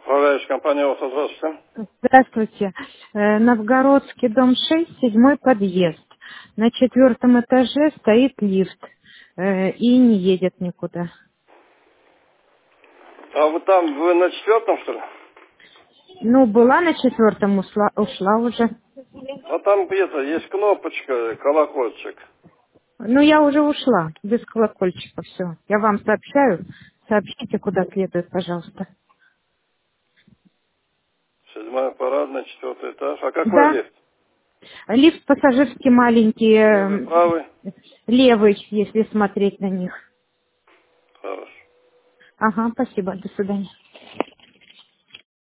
Управляющая компания ОСА, здравствуйте. Здравствуйте. Новгородский, дом 6, 7 подъезд. На 4-м этаже стоит лифт и не едет никуда. А вы там, вы на 4-м, что ли? Ну, была на 4-м, ушла уже. А там где-то есть кнопочка, колокольчик. Ну, я уже ушла, без колокольчика, все. Я вам сообщаю. Сообщите, куда следует, пожалуйста. 7-я парадная, 4-й этаж. А какой Да, лифт? лифт пассажирский маленький, Левый, правый? левый, если смотреть на них. Хорошо. Ага, спасибо, до свидания.